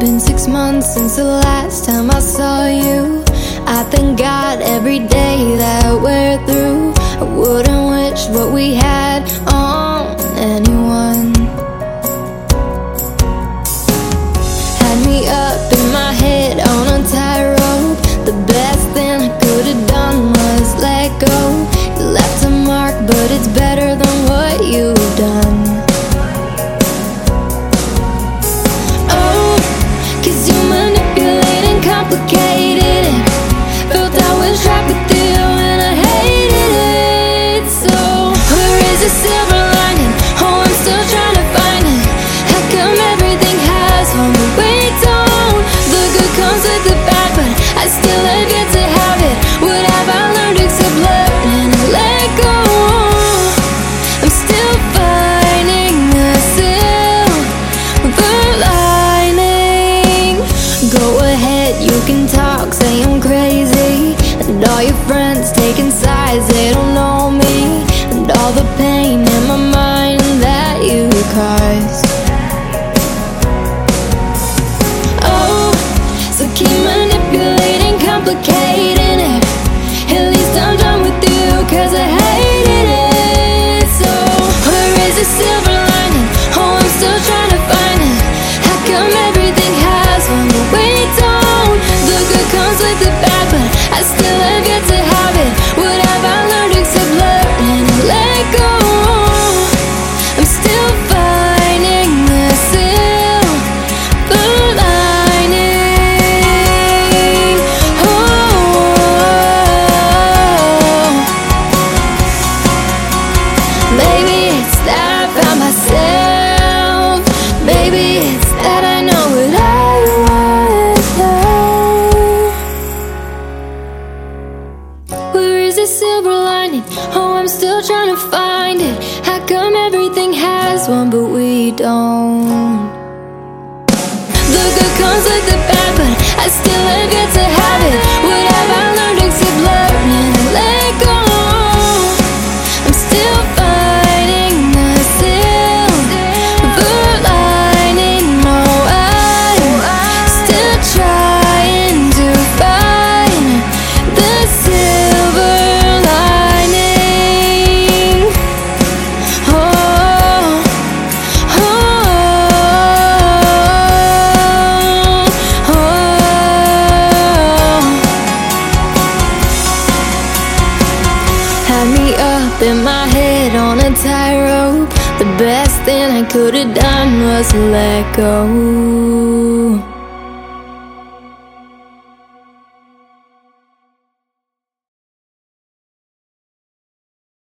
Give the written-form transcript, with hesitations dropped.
Been 6 months since the last time I saw you. I thank God every day that we're through. I wouldn't wish what we had on anyone. Had me up in my head on a tightrope. The best thing I could have done was let go. You left a mark, but it's better than what you've done. Oh, 'cause you manipulate and complicated it. Felt I was trapped with you and I hated it. So where is the silver lining? Oh, I'm still trying to find it. How come everything has one but we don't? The good comes with the bad, but I still have yet to have it. What have I learned except learning to let go? I'm still finding the silver lining. Go ahead, you can talk, say I'm crazy. And all your friends taking sides, they don't know me. And all the pain in my mind that you caused. Oh, so keep manipulating, complicating it. At least I'm done with you, 'cause I hated it. So where is the silver lining? Oh, I'm still trying to find it. How come everything has one but we don't? The good comes with the bad, but I still have yet to have it. What have I learned except learning to let go? I'm still finding the silver lining. Oh, maybe it's that I found myself. Maybe it's that I know what I want now. Where is the silver lining? Oh, I'm still trying to find it. How come everything has one but we don't? The good comes with the bad, but I still have yet to have it. What have I learned except learning to let go? I'm still finding the silver lining. No, I'm still trying to find the silver lining. Oh, oh, oh, oh. Had me up in my head on a tightrope. The best thing I could have done was let go.